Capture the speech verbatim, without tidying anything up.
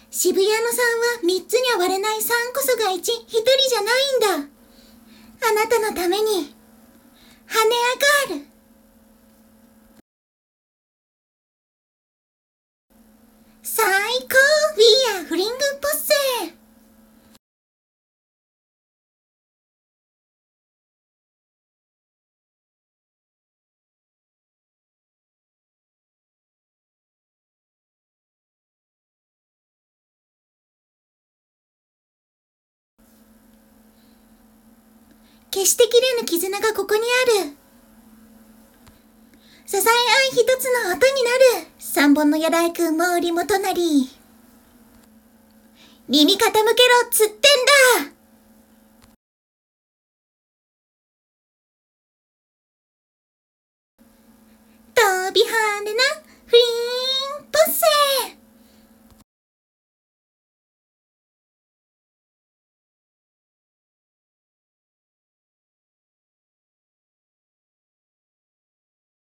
渋谷のさんはみっつには割れないさんこそがいち、ひとりじゃないんだ。あなたのために、羽アガール。最高 We are フリングポッセ。決して切れぬ絆がここにある。支え合い一つの音になる。三本の矢大君も売りも隣。耳傾けろつってんだ。飛び跳ねなフリー